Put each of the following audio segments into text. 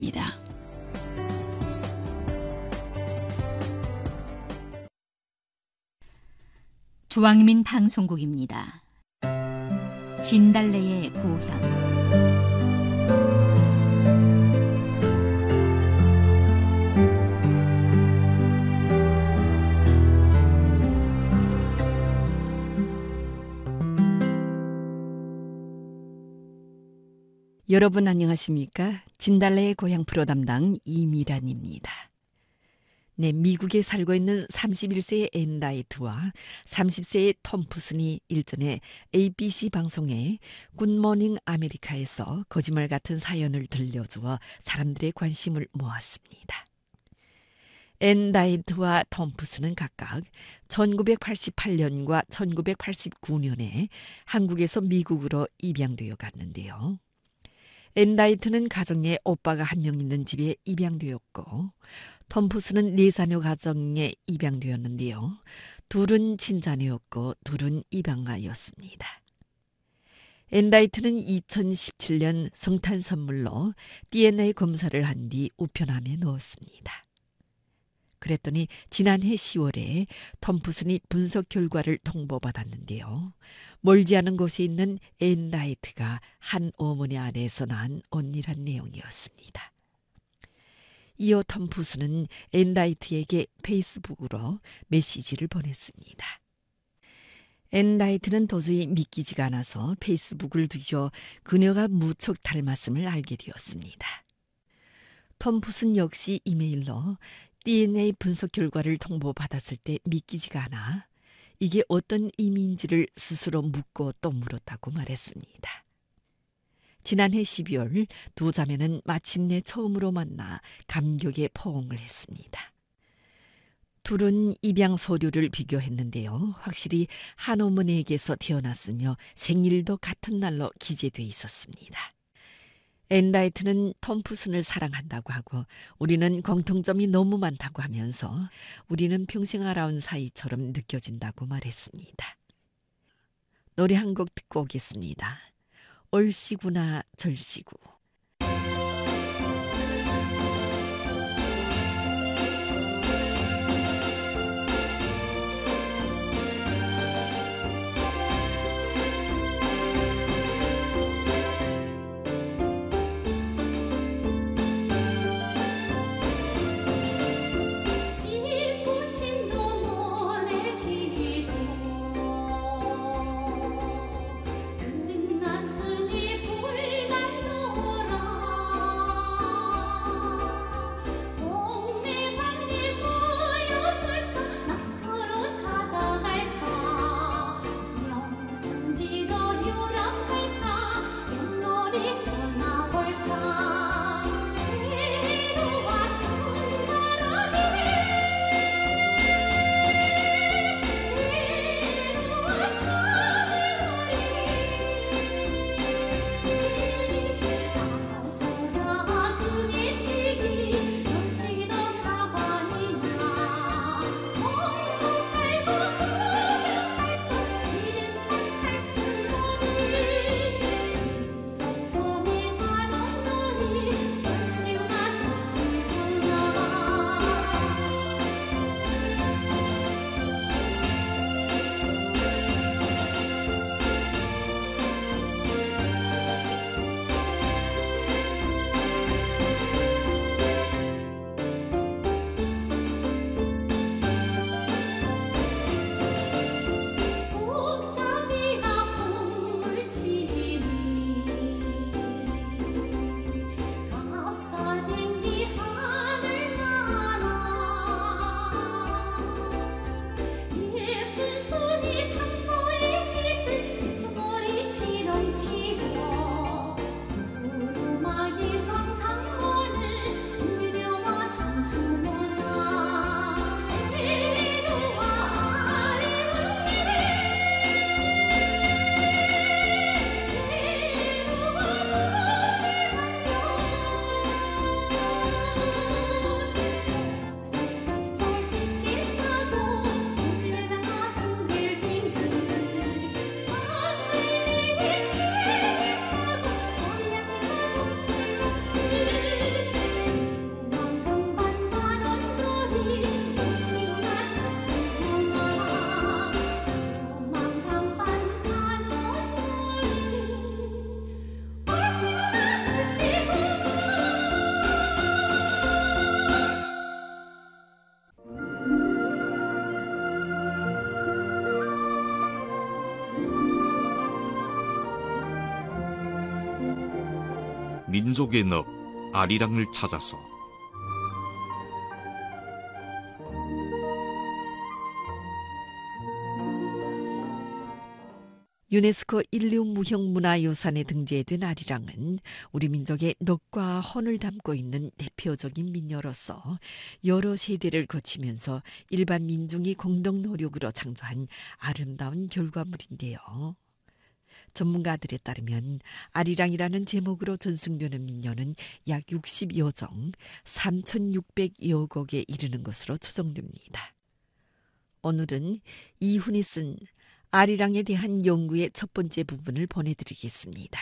주왕민 방송국입니다. 진달래의 고향. 여러분 안녕하십니까? 진달래의 고향 프로 담당 이미란입니다. 네, 미국에 살고 있는 31세의 앤 라이트와 30세의 톰 푸슨이 일전에 ABC 방송에 굿모닝 아메리카에서 거짓말 같은 사연을 들려주어 사람들의 관심을 모았습니다. 앤 라이트와 톰 푸슨은 각각 1988년과 1989년에 한국에서 미국으로 입양되어 갔는데요. 앤 라이트는 가정에 오빠가 한 명 있는 집에 입양되었고 톰 푸슨은 4자녀 가정에 입양되었는데요. 둘은 친자녀였고 둘은 입양아였습니다. 앤 라이트는 2017년 성탄 선물로 DNA 검사를 한 뒤 우편함에 넣었습니다. 그랬더니 지난해 10월에 톰 푸슨이 분석 결과를 통보받았는데요. 멀지 않은 곳에 있는 앤 라이트가 한 어머니 안에서 낳은 언니란 내용이었습니다. 이어 톰 푸슨은 앤 라이트에게 페이스북으로 메시지를 보냈습니다. 앤 라이트는 도저히 믿기지가 않아서 페이스북을 뒤져 그녀가 무척 닮았음을 알게 되었습니다. 톰 푸슨 역시 이메일로 DNA 분석 결과를 통보받았을 때 믿기지가 않아 이게 어떤 의미인지를 스스로 묻고 또 물었다고 말했습니다. 지난해 12월 두 자매는 마침내 처음으로 만나 감격에 포옹을 했습니다. 둘은 입양 서류를 비교했는데요. 확실히 한 어머니에게서 태어났으며 생일도 같은 날로 기재돼 있었습니다. 앤 라이트는 톰 푸슨을 사랑한다고 하고 우리는 공통점이 너무 많다고 하면서 우리는 평생 알아온 사이처럼 느껴진다고 말했습니다. 노래 한 곡 듣고 오겠습니다. 얼씨구나 절씨구. 끝났으니 불난 민족의 넋 아리랑을 찾아서 유네스코 인류 무형문화유산에 등재된 아리랑은 우리 민족의 넋과 혼을 담고 있는 대표적인 민요로서 여러 세대를 거치면서 일반 민중이 공동 노력으로 창조한 아름다운 결과물인데요. 전문가들에 따르면 아리랑이라는 제목으로 전승되는 민요는 약 60여 종, 3,600여 곡에 이르는 것으로 추정됩니다. 오늘은 이훈이 쓴 아리랑에 대한 연구의 첫 번째 부분을 보내드리겠습니다.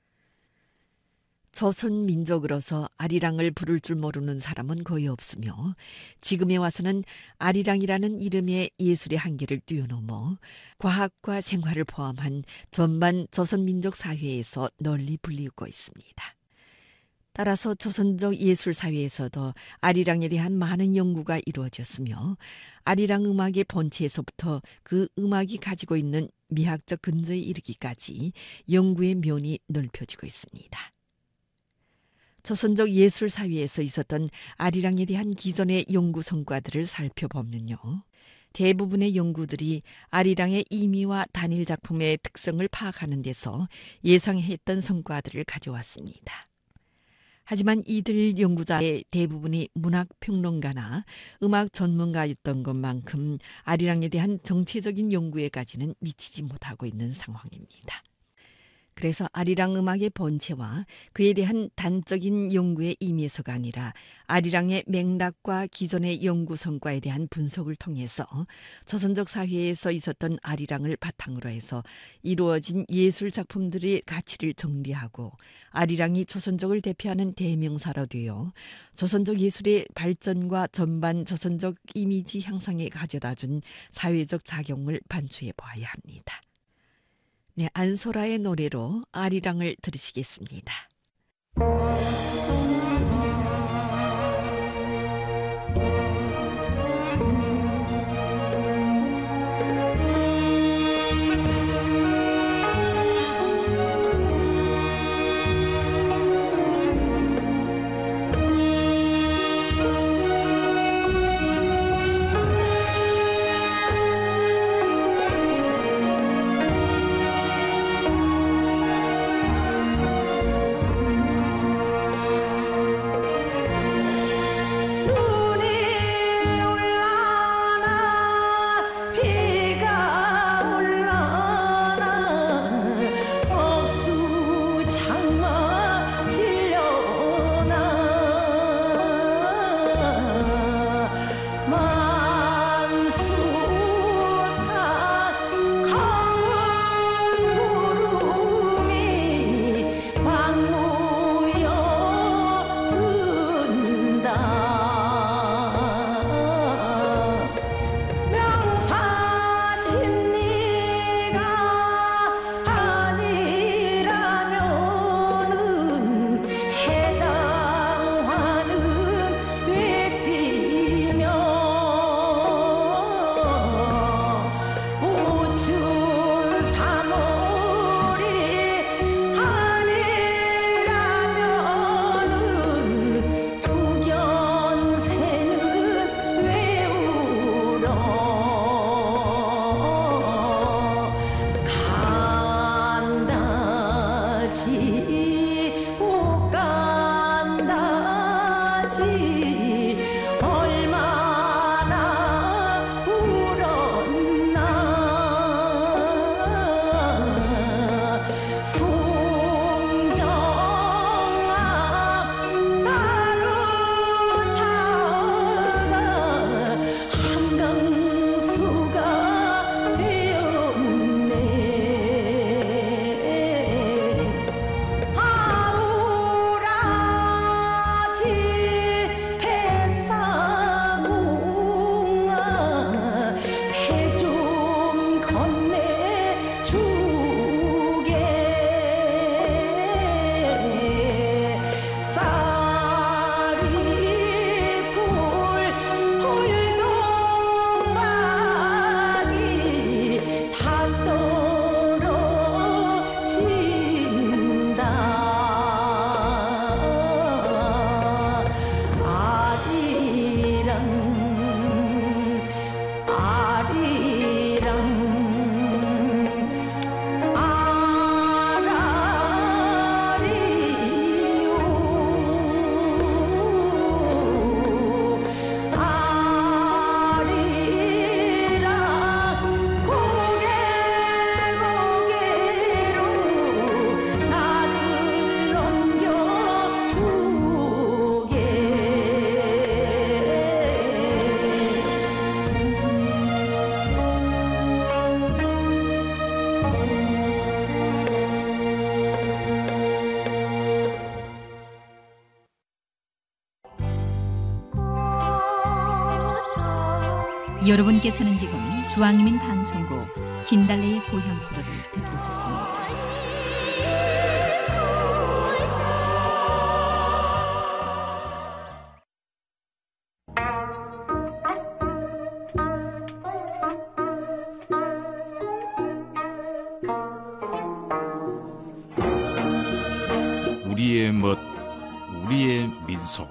조선 민족으로서 아리랑을 부를 줄 모르는 사람은 거의 없으며 지금에 와서는 아리랑이라는 이름의 예술의 한계를 뛰어넘어 과학과 생활을 포함한 전반 조선 민족 사회에서 널리 불리우고 있습니다. 따라서 조선족 예술 사회에서도 아리랑에 대한 많은 연구가 이루어졌으며 아리랑 음악의 본체에서부터 그 음악이 가지고 있는 미학적 근저에 이르기까지 연구의 면이 넓혀지고 있습니다. 조선족 예술 사회에서 있었던 아리랑에 대한 기존의 연구 성과들을 살펴보면요. 대부분의 연구들이 아리랑의 의미와 단일 작품의 특성을 파악하는 데서 예상했던 성과들을 가져왔습니다. 하지만 이들 연구자의 대부분이 문학평론가나 음악 전문가였던 것만큼 아리랑에 대한 정체적인 연구에까지는 미치지 못하고 있는 상황입니다. 그래서 아리랑 음악의 본체와 그에 대한 단적인 연구의 의미에서가 아니라 아리랑의 맥락과 기존의 연구 성과에 대한 분석을 통해서 조선족 사회에서 있었던 아리랑을 바탕으로 해서 이루어진 예술 작품들의 가치를 정리하고 아리랑이 조선족을 대표하는 대명사로 되어 조선족 예술의 발전과 전반 조선족 이미지 향상에 가져다준 사회적 작용을 반추해 보아야 합니다. 네, 안소라의 노래로 아리랑을 들으시겠습니다. 여러분께서는 지금 주한민 방송국 진달래의 고향 프로를 듣고 계십니다. 우리의 멋, 우리의 민속.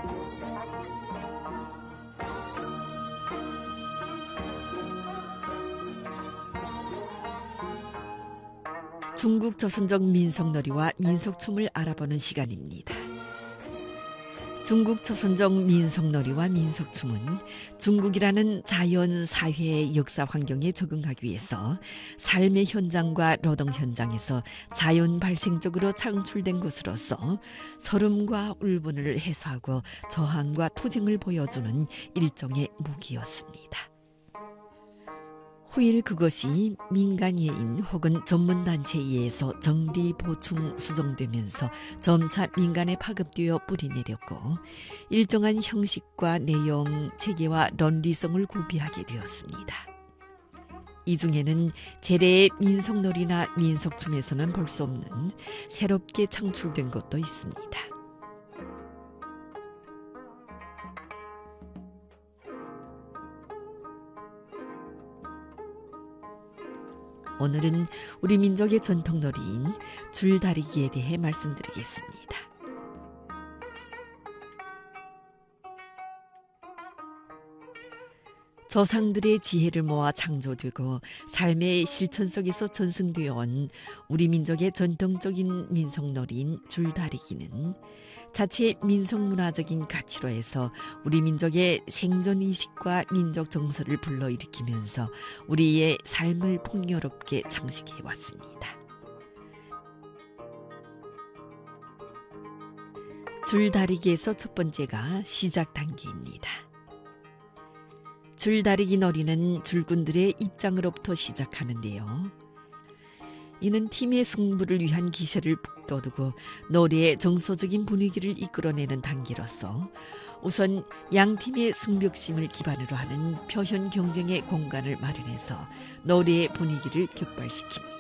중국 조선족 민속놀이와 민속춤을 알아보는 시간입니다. 중국 조선족 민속놀이와 민속춤은 중국이라는 자연, 사회의 역사 환경에 적응하기 위해서 삶의 현장과 노동 현장에서 자연 발생적으로 창출된 것으로서 서름과 울분을 해소하고 저항과 투쟁을 보여주는 일종의 무기였습니다. 후일 그것이 민간예인 혹은 전문단체에 의해서 정리, 보충, 수정되면서 점차 민간에 파급되어 뿌리내렸고 일정한 형식과 내용, 체계와論理성을 구비하게 되었습니다. 이 중에는 재래의 민속놀이나 민속춤에서는 볼 수 없는 새롭게 창출된 것도 있습니다. 오늘은 우리 민족의 전통놀이인 줄다리기에 대해 말씀드리겠습니다. 조상들의 지혜를 모아 창조되고 삶의 실천 속에서 전승되어 온 우리 민족의 전통적인 민속놀이인 줄다리기는 자체 민속문화적인 가치로 해서 우리 민족의 생존의식과 민족 정서를 불러일으키면서 우리의 삶을 풍요롭게 장식해 왔습니다. 줄다리기에서 첫 번째가 시작 단계입니다. 줄다리기 놀이는 줄꾼들의 입장으로부터 시작하는데요. 이는 팀의 승부를 위한 기세를 북돋우고 놀이의 정서적인 분위기를 이끌어내는 단계로서 우선 양팀의 승벽심을 기반으로 하는 표현 경쟁의 공간을 마련해서 놀이의 분위기를 격발시킵니다.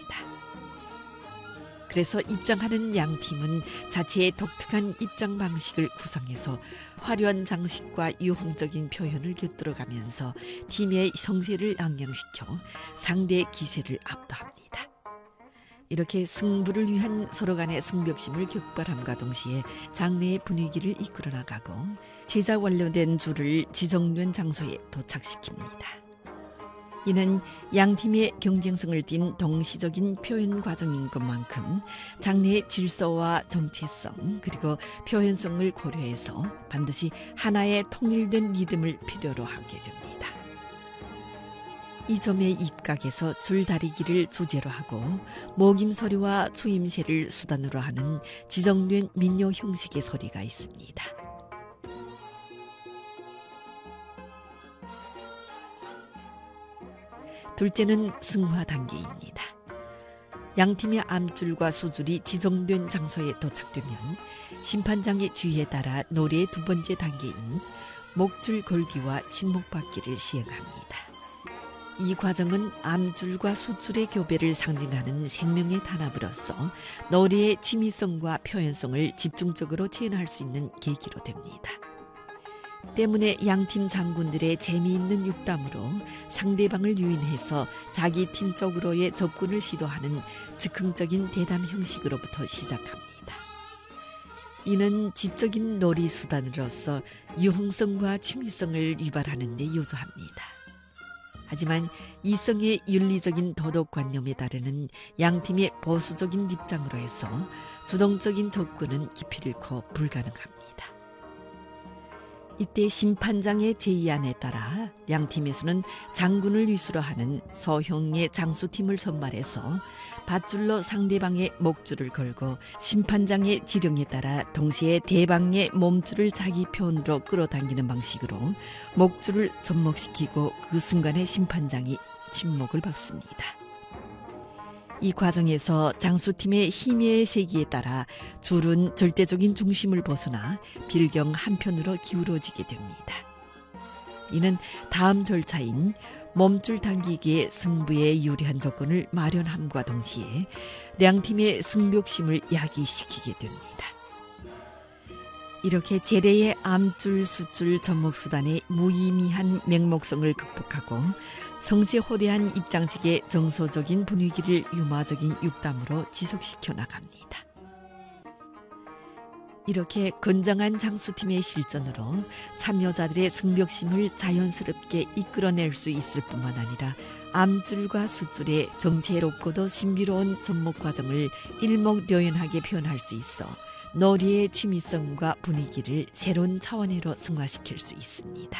그래서 입장하는 양팀은 자체의 독특한 입장 방식을 구성해서 화려한 장식과 유흥적인 표현을 곁들여가면서 팀의 성세를 양양시켜 상대의 기세를 압도합니다. 이렇게 승부를 위한 서로 간의 승벽심을 격발함과 동시에 장내의 분위기를 이끌어 나가고 제작 완료된 줄을 지정된 장소에 도착시킵니다. 이는 양팀의 경쟁성을 띤 동시적인 표현 과정인 것만큼 장르의 질서와 정체성 그리고 표현성을 고려해서 반드시 하나의 통일된 리듬을 필요로 하게 됩니다. 이 점에 입각해서 줄다리기를 주제로 하고 모김소리와 추임새를 수단으로 하는 지정된 민요 형식의 소리가 있습니다. 둘째는 승화 단계입니다. 양팀의 암줄과 수줄이 지정된 장소에 도착되면 심판장의 주의에 따라 노래의 두 번째 단계인 목줄 걸기와 침묵받기를 시행합니다. 이 과정은 암줄과 수줄의 교배를 상징하는 생명의 단합으로서 노래의 취미성과 표현성을 집중적으로 재현할 수 있는 계기로 됩니다. 때문에 양팀 장군들의 재미있는 육담으로 상대방을 유인해서 자기 팀 쪽으로의 접근을 시도하는 즉흥적인 대담 형식으로부터 시작합니다. 이는 지적인 놀이 수단으로서 유흥성과 취미성을 유발하는 데 유조합니다. 하지만 이성의 윤리적인 도덕관념에 따르는 양팀의 보수적인 입장으로 해서 주동적인 접근은 깊이를 잃고 불가능합니다. 이때 심판장의 제의안에 따라 양팀에서는 장군을 위수로 하는 소형의 장수팀을 선발해서 밧줄로 상대방의 목줄을 걸고 심판장의 지령에 따라 동시에 대방의 몸줄을 자기 편으로 끌어당기는 방식으로 목줄을 접목시키고 그 순간에 심판장이 침묵을 박습니다. 이 과정에서 장수팀의 힘의 세기에 따라 줄은 절대적인 중심을 벗어나 빌경 한편으로 기울어지게 됩니다. 이는 다음 절차인 몸줄 당기기의 승부에 유리한 조건을 마련함과 동시에 양팀의 승벽심을 야기시키게 됩니다. 이렇게 재래의 암줄, 숫줄, 접목수단의 무의미한 맹목성을 극복하고 성세호대한 입장식의 정서적인 분위기를 유마적인 육담으로 지속시켜 나갑니다. 이렇게 건장한 장수팀의 실전으로 참여자들의 승벽심을 자연스럽게 이끌어낼 수 있을 뿐만 아니라 암줄과 숫줄의 정체롭고도 신비로운 접목 과정을 일목요연하게 표현할 수 있어 놀이의 취미성과 분위기를 새로운 차원으로 승화시킬 수 있습니다.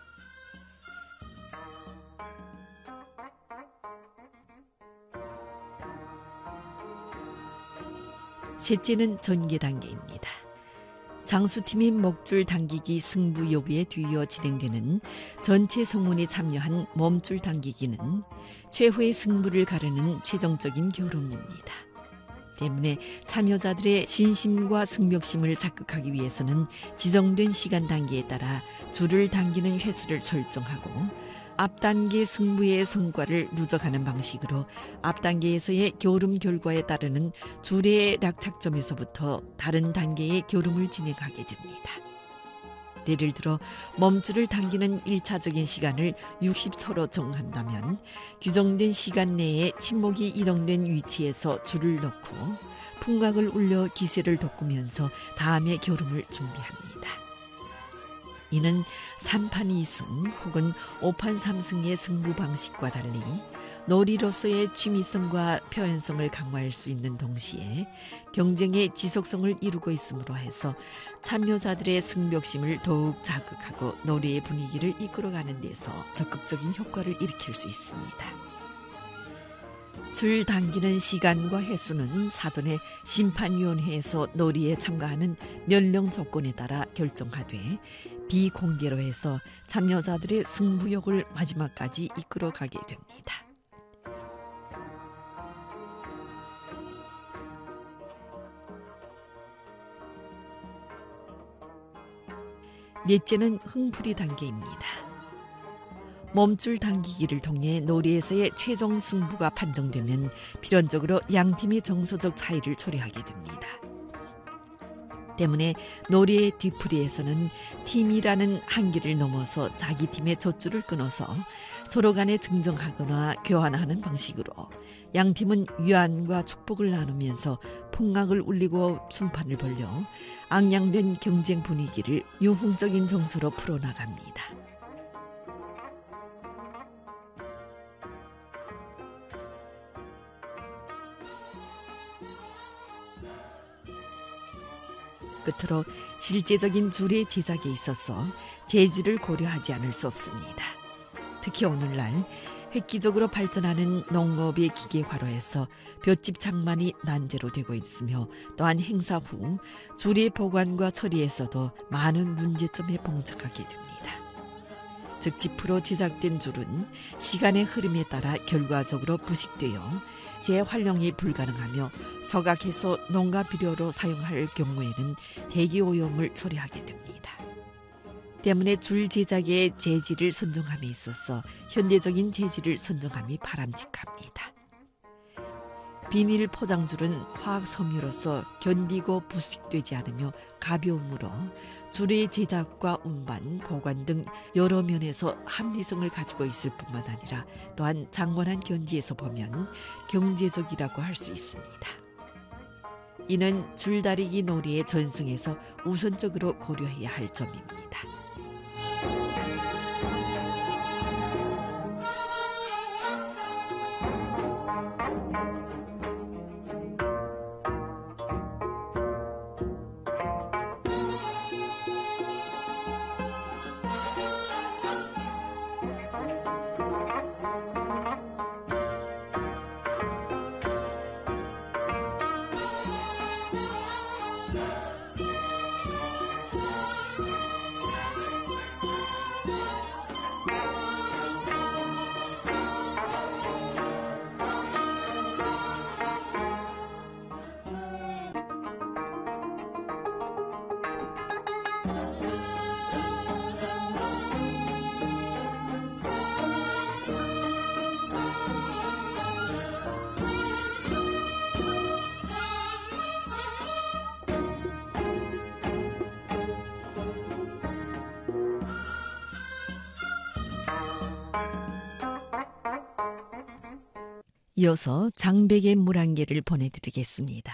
셋째는 전개 단계입니다. 장수팀이 목줄 당기기 승부 여부에 뒤이어 진행되는 전체 성원이 참여한 몸줄 당기기는 최후의 승부를 가르는 최종적인 겨rum입니다. 때문에 참여자들의 신심과 승벽심을 자극하기 위해서는 지정된 시간 단계에 따라 줄을 당기는 횟수를 설정하고 앞 단계 승부의 성과를 누적하는 방식으로 앞 단계에서의 겨룸 결과에 따르는 줄의 낙착점에서부터 다른 단계의 겨룸을 진행하게 됩니다. 예를 들어 몸줄을 당기는 1차적인 시간을 60서로 정한다면 규정된 시간 내에 침목이 이동된 위치에서 줄을 넣고 풍각을 울려 기세를 돋구면서 다음의 겨룸을 준비합니다. 이는 3판 2승 혹은 5판 3승의 승부 방식과 달리 놀이로서의 취미성과 표현성을 강화할 수 있는 동시에 경쟁의 지속성을 이루고 있으므로 해서 참여자들의 승벽심을 더욱 자극하고 놀이의 분위기를 이끌어가는 데서 적극적인 효과를 일으킬 수 있습니다. 줄 당기는 시간과 횟수는 사전에 심판위원회에서 놀이에 참가하는 연령 조건에 따라 결정하되 비공개로 해서 참여자들의 승부욕을 마지막까지 이끌어가게 됩니다. 넷째는 흥풀이 단계입니다. 몸줄 당기기를 통해 놀이에서의 최종 승부가 판정되면 필연적으로 양팀의 정서적 차이를 초래하게 됩니다. 때문에 놀이의 뒤풀이에서는 팀이라는 한계를 넘어서 자기 팀의 젖줄을 끊어서 서로 간에 증정하거나 교환하는 방식으로 양팀은 위안과 축복을 나누면서 풍악을 울리고 순판을 벌려 앙양된 경쟁 분위기를 유흥적인 정서로 풀어나갑니다. 끝으로 실제적인 줄의 제작에 있어서 재질을 고려하지 않을 수 없습니다. 특히 오늘날 획기적으로 발전하는 농업의 기계화로에서 볏짚 장만이 난제로 되고 있으며 또한 행사 후 줄의 보관과 처리에서도 많은 문제점에 봉착하게 됩니다. 즉 지프로 제작된 줄은 시간의 흐름에 따라 결과적으로 부식되어 재활용이 불가능하며 서각해서 농가 비료로 사용할 경우에는 대기 오염을 초래하게 됩니다. 때문에 줄 제작의 재질을 선정함에 있어서 현대적인 재질을 선정함이 바람직합니다. 비닐 포장줄은 화학 섬유로서 견디고 부식되지 않으며 가벼우므로 줄의 제작과 운반, 보관 등 여러 면에서 합리성을 가지고 있을 뿐만 아니라 또한 장관한 견지에서 보면 경제적이라고 할 수 있습니다. 이는 줄다리기 놀이의 전승에서 우선적으로 고려해야 할 점입니다. 이어서 장백의 물안개를 보내드리겠습니다.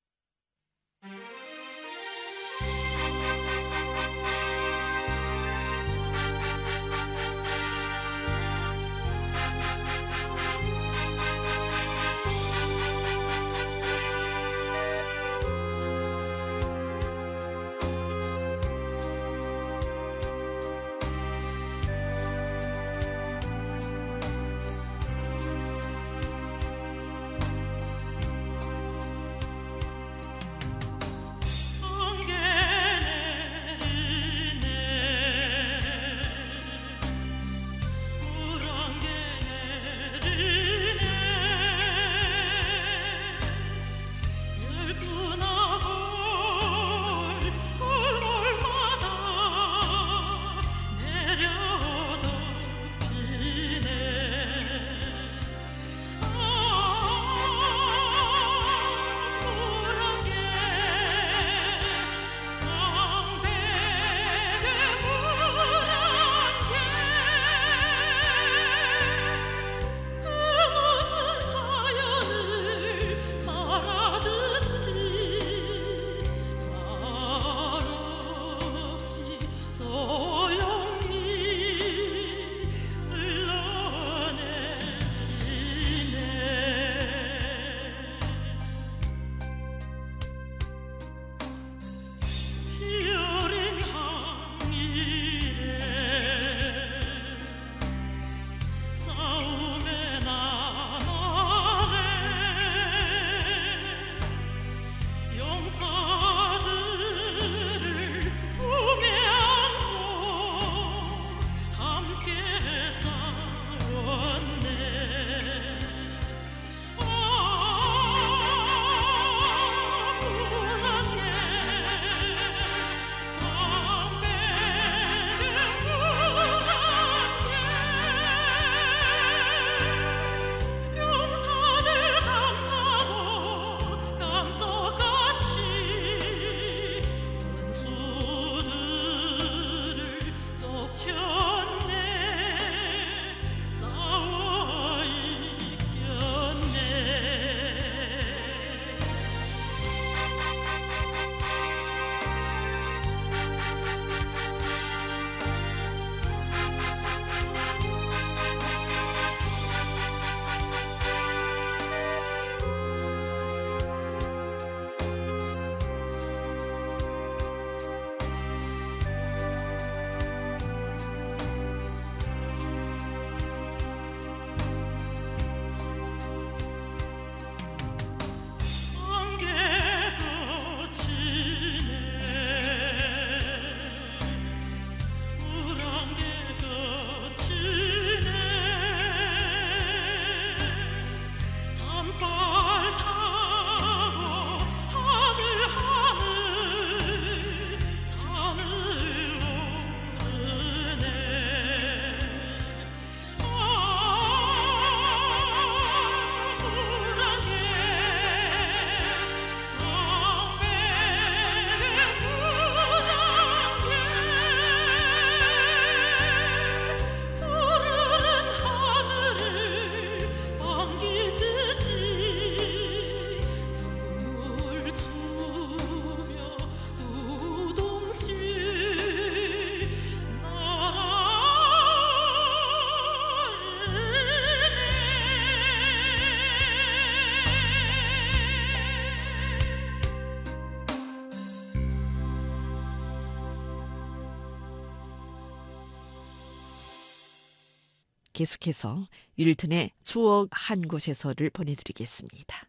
계속해서 윌튼의 추억 한 곳에서를 보내드리겠습니다.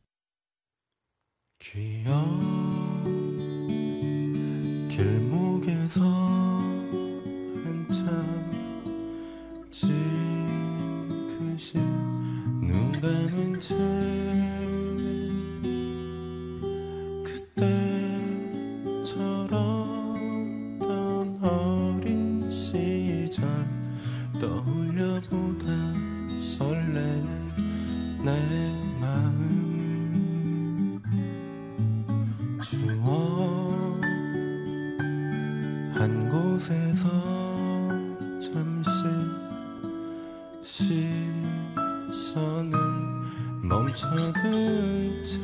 기억 길목에서 한참 지그시 눈 감은 채 그때처럼 던 어린 시절 떠올려보다 설레는 내 마음 추억 한 곳에서 잠시 시선은 멈춰들 채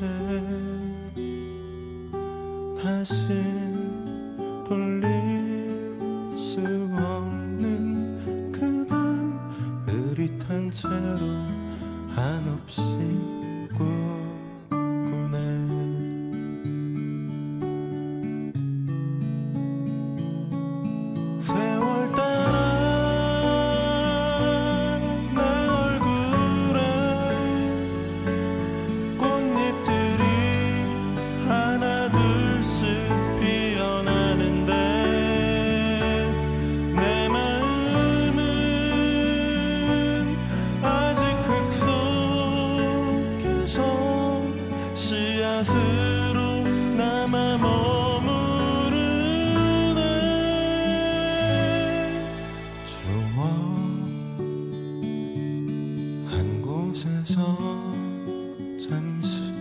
다신 돌릴 수 없는 그 밤 흐릿한 채로 한없이 꾸꾸네. 세월 따라 내 얼굴에 꽃잎들이 하나 둘씩 피어나는데 내 마음은 아직 흙 속에서 씨앗으로 남아 머무르네. 추워 한 곳에서 잠시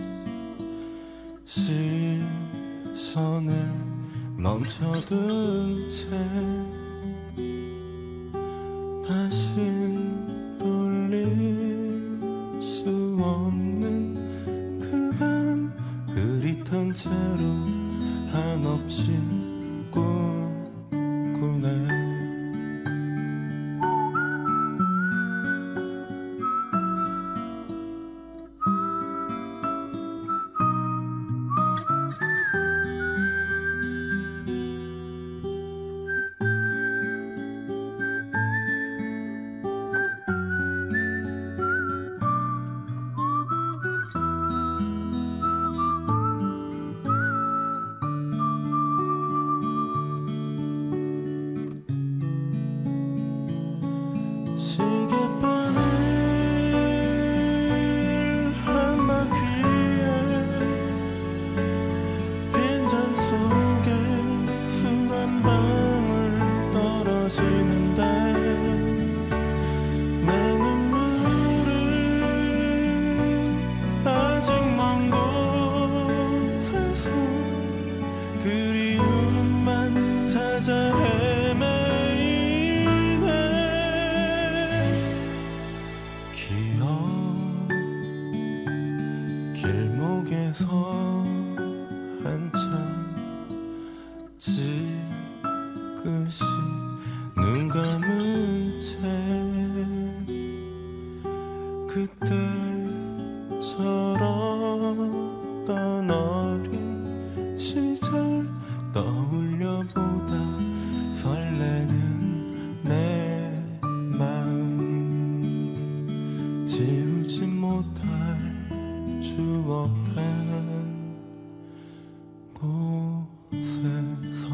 시선을 멈춰둔 채 다신 돌릴 수 없는 그 밤 흐릿한 채로 한없이 꾸꾸네. 시계바늘 한 바퀴에 빈잔 속에 술 한 방울 떨어지는데 내 눈물은 아직 먼 곳에서 그리움만 찾아 헤매이네. 기억 길목에서 한참 지그시 눈 감은 채 그때처럼 어린 시절 떠올려보다 설레는 내 마음 지우지 못할 추억 한 곳에서.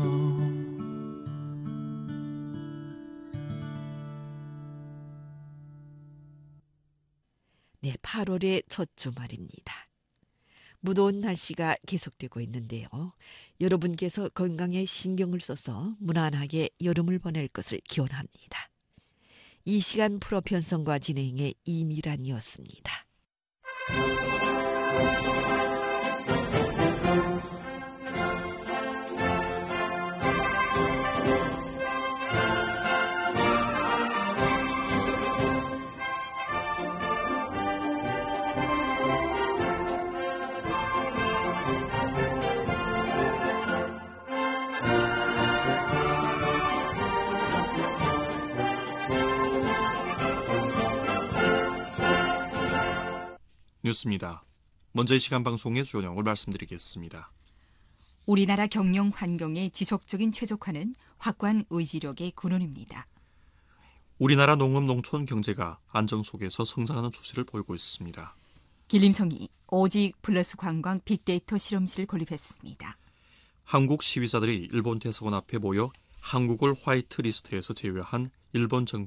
네, 8월의 첫 주말입니다. 무더운 날씨가 계속되고 있는데요. 여러분께서 건강에 신경을 써서 무난하게 여름을 보낼 것을 기원합니다. 이 시간 프로 편성과 진행의 이미란이었습니다. 뉴스입니다. 먼저 이 시간 방송의 주요 내용을 말씀드리겠습니다. 우리나라 경영 환경의 지속적인 최적화는 확고한 의지력의 근원입니다. 우리나라 농업 농촌 경제가 안정 속에서 성장하는 추세를 보이고 있습니다. 길림성이 오직 플러스 관광 빅데이터 실험실을 건립했습니다. 한국 시위자들이 일본 대사관 앞에 모여 한국을 화이트 리스트에서 제외한 일본 정부